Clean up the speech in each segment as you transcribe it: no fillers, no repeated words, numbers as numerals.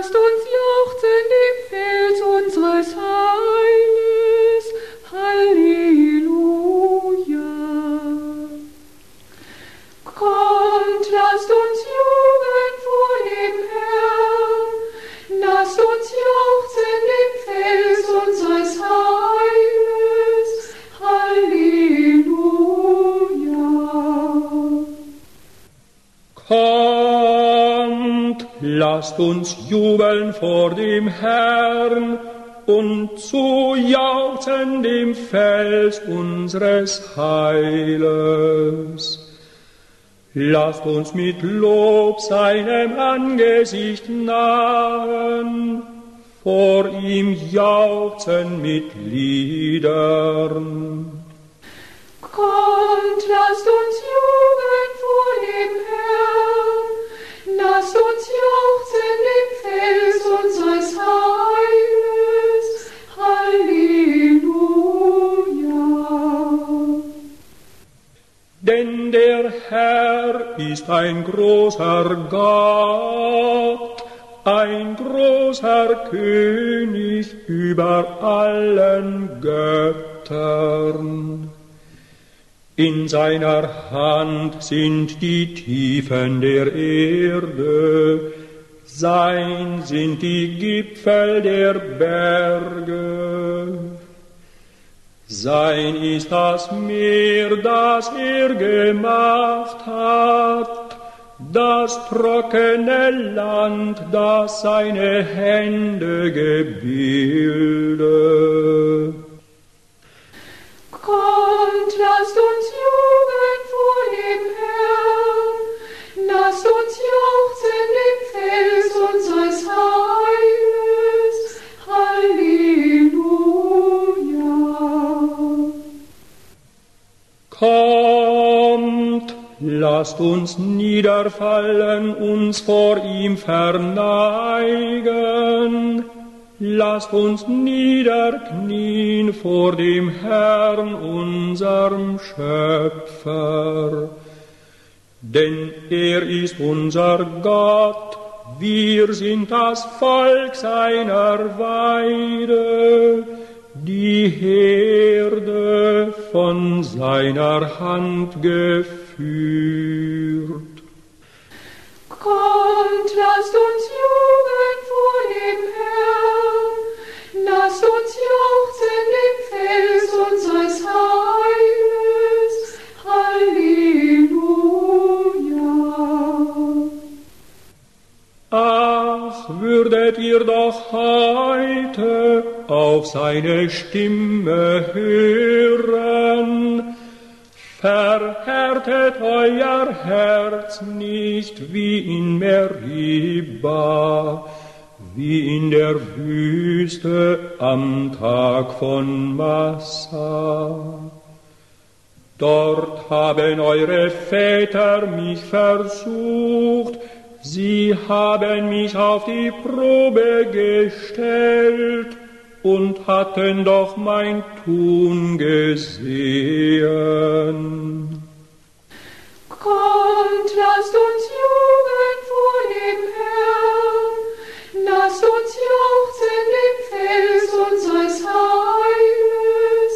lasst uns jauchzen dem Fels unseres Heiles. Halleluja. Kommt, lasst uns jubeln vor dem Herrn. Lasst uns jauchzen dem Fels unseres Heiles. Halleluja. Kommt, lasst uns jubeln vor dem Herrn und zu jauchzen dem Fels unseres Heiles. Lasst uns mit Lob seinem Angesicht nahen, vor ihm jauchzen mit Liedern. Kommt, lasst uns jubeln vor dem Herrn, lasst uns jauchzen dem Fels unseres Heiles. Halleluja. Denn der Herr ist ein großer Gott, ein großer König über allen Göttern. In seiner Hand sind die Tiefen der Erde, sein sind die Gipfel der Berge. Sein ist das Meer, das er gemacht hat, das trockene Land, das seine Hände gebildet. Kommt, lasst uns jubeln vor dem Herrn, lasst uns jauchzen dem Fels unseres Heiles. Halleluja. Kommt, lasst uns niederfallen, uns vor ihm verneigen. Lasst uns niederknien vor dem Herrn, unserem Schöpfer. Denn er ist unser Gott, wir sind das Volk seiner Weide, die Herde von seiner Hand geführt. Kommt, lasst uns jubeln vor dem Herrn, lasst uns jauchzen dem Fels unseres Heiles. Halleluja. Ach, würdet ihr doch heute auf seine Stimme hören, verhärtet euer Herz nicht wie in Meriba, wie in der Wüste am Tag von Massa. Dort haben eure Väter mich versucht, sie haben mich auf die Probe gestellt und hatten doch mein Tun gesehen. Kommt, lasst uns jubeln vor dem Herrn, lasst uns jauchzen dem Fels unseres Heiles.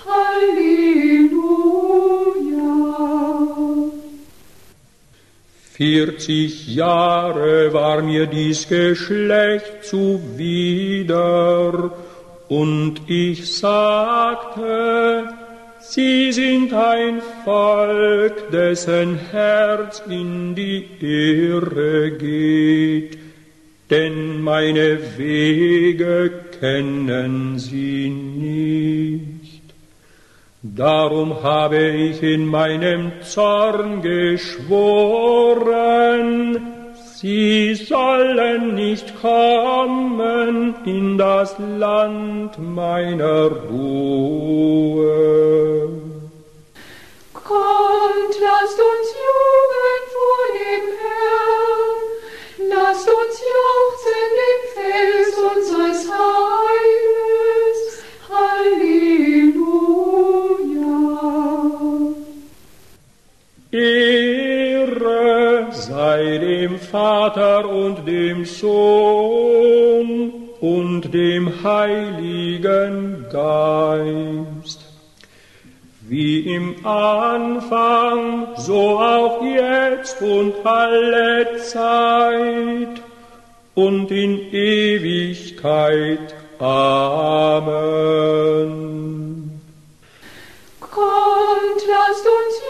Halleluja. 40 Jahre war mir dies Geschlecht zuwider, und ich sagte, sie sind ein Volk, dessen Herz in die Irre geht, denn meine Wege kennen sie nicht. Darum habe ich in meinem Zorn geschworen, sie sollen nicht kommen in das Land meiner Ruhe. Kommt, lasst uns jubeln vor dem Herrn, lasst uns jauchzen dem Fels unseres Heiles. Halleluja. Ehre sei dem dem Vater und dem Sohn und dem Heiligen Geist, wie im Anfang, so auch jetzt und alle Zeit und in Ewigkeit. Amen. Kommt, lasst uns